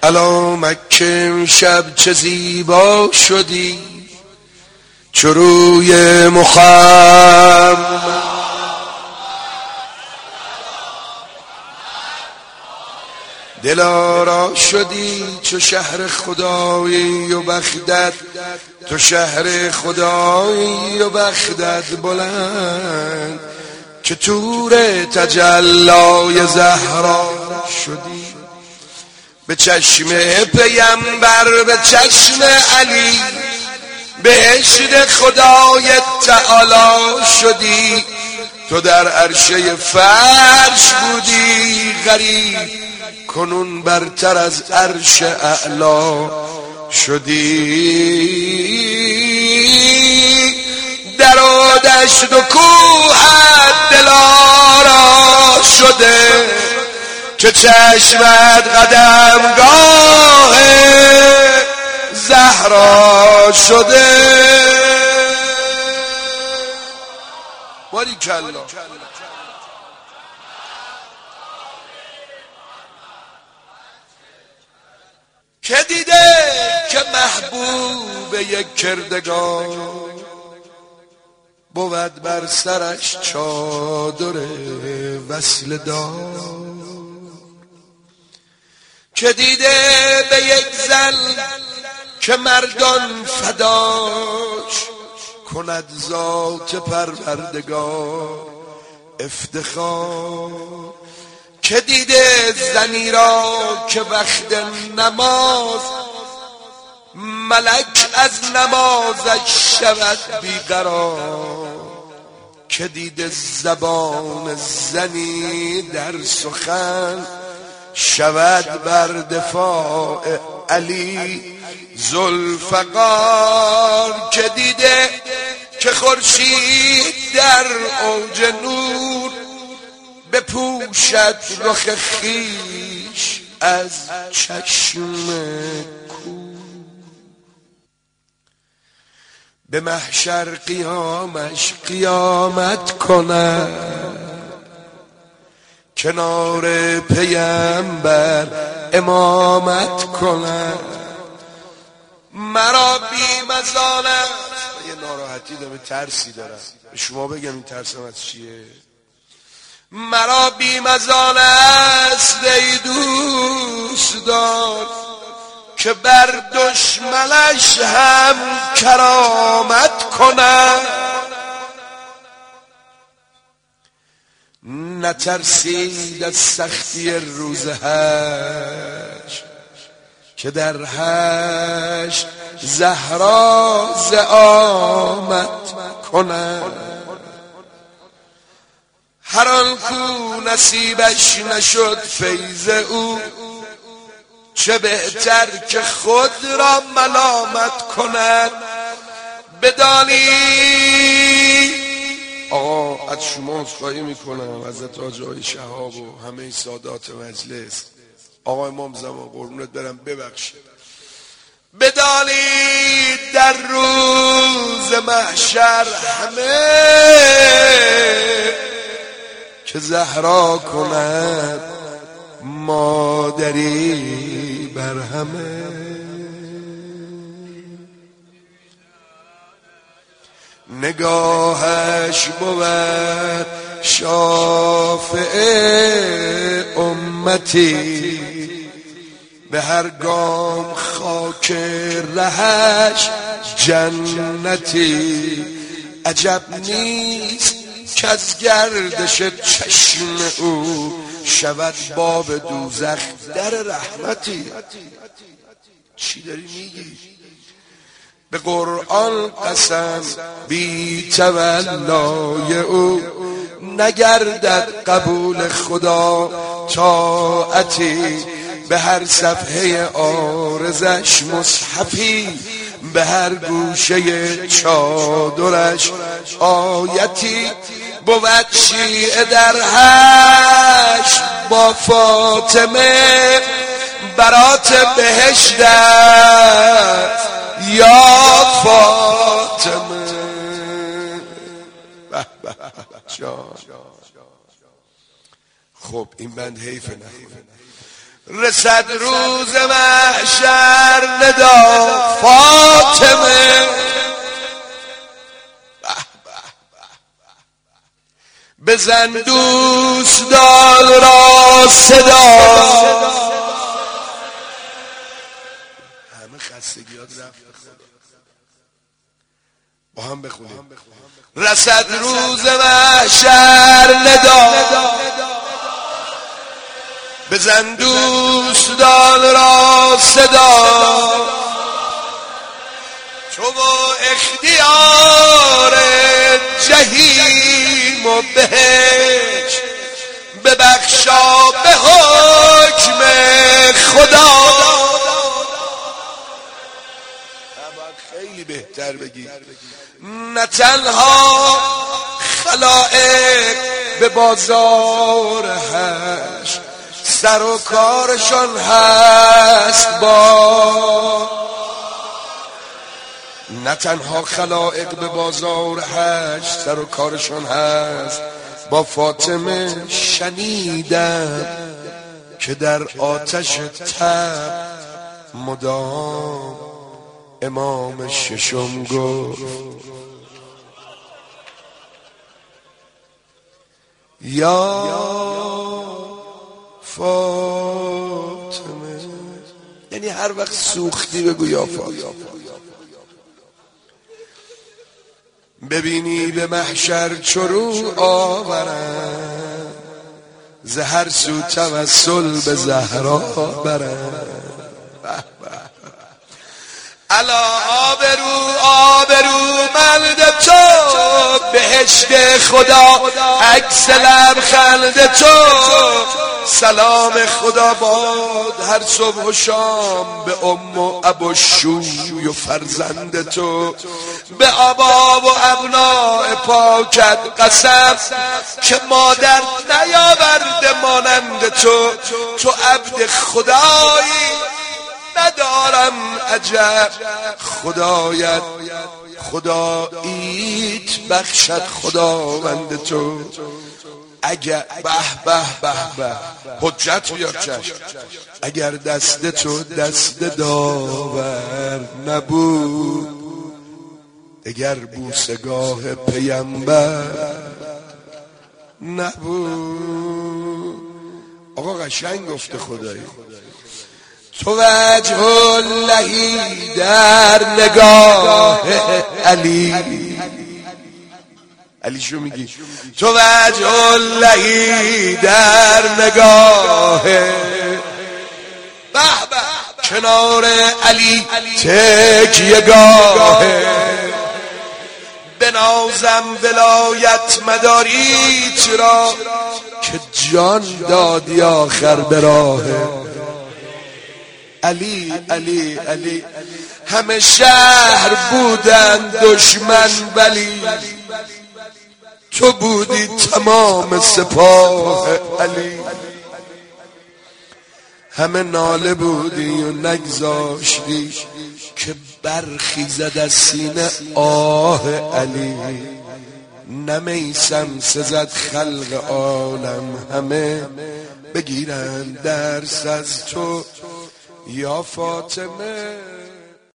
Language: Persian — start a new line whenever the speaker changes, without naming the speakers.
الا مکه امشب چه زیبا شدی چو روی محمد. دلارا شدی چو شهر خدایی و بختت، تو شهر خدایی و بختت بلند که تور تجلای زهرا شدی. به چشم پیمبر به چشم علی بهشت خدای تعالی شدی. تو در عرشه فرش بودی غریب، کنون برتر از عرش اعلا شدی. در و دشت و کوهت دلارا شده که چشمت قدمگاه زهرا شده. باریکلا. که دیده که محبوب یک کردگار بود بر سرش چادر وصل دار. که دیده به یک زن که مردان فداش کند ذات پروردگار افتخار. که دیده زنی را که وقت نماز ملک از نمازش شود بیقرار. که دیده زبان زنی در سخن شود بر دفاع علی ذوالفقار. که دیده که خورشید در اوج نور بپوشد رخ خویش از چشم کور. به محشر قیامش قیامت کند کنار پیمبر امامت کند. مرا بی مزانه یه ناراحتی دارم، ترسی دارم، به شما بگم این ترسم از چیه؟ مرا بی مزانه است ای دوستان که بر دشمنش هم کرامت کند. نترسید از سختی روز حشر که در حشر زهرا زعامت کند. هر آن کو نصیبش نشد فیض او چه بهتر که خود را ملامت کند. بدانی آقا از شما عذرخواهی میکنم حضرت حاج آقای شهاب و همه سادات مجلس، آقا امام زمان قربونت برم ببخشید. بدانید در روز محشر همه که زهرا کند مادری بر همه. نگاهش بود شافع امتی به هر گام خاک رهش جنتی. عجب نیست که از گردش چشم او شود باب دوزخ در رحمتی. چی داری میگی؟ به قرآن قسم بی تولای او نگردد قبول خدا طاعتی. به هر صفحه عارضش مصحفی، به هر گوشه چادرش آیتی. بود شیعه در حشر با فاطمه برات بهشت است یا فاطمه. خب این بند حیف نخونه. رسد روز محشر ندا فاطمه، بزن دوستان را صدا. همه خستگیات رفت، با هم بخونیم. رسد روز محشر ندا، بزن دوستان را صدا. تو با اختیار جهیم و بهشت، ببخشا به حکم خدا. خیلی بهتر بگی. نه تنها خلائق به بازار حشر، سر و کارشان هست با، نه تنها خلائق به بازار حشر سر و کارشان هست با فاطمه. شنیدم که در آتش تب مدام امام ششم گفت یا فاطمه، یعنی هر وقت سوختی بگو یا فاطمه. ببینی به محشر چرو آورن، ز هر سو توسل به زهرا برن. الا آبرو مند تو، بهشت خدا عکس لبخند تو. سلام خدا باد هر صبح و شام به ام و ابو شوی و فرزند تو. به آبا و ابناء پاکت قسم که مادر نیاورده مانند تو. تو عبد خدایی ندارم عجب، خدایت خداییت بخشد خداوند تو. اگر به حجت بیاد چشم، اگر دست تو دست داور نبود، اگر بوسگاه پیامبر نبود. آقا قشنگ گفته خدایی. تو وجه اللهی در نگاه علی، علی شو میگی؟ تو وجه اللهی در نگاه، کنار علی تکیه‌گاه. بنازم ولایت مداریت را که جان دادی آخر به راه علی. علی علی همه شهر بودن دشمن، ولی تو بودی تمام سپاه علی. همه ناله بودی و نگذاشتی که برخیزد از سینه آه علی. نمیسم سزد خلق عالم همه بگیرن درس از تو یا فاطمه.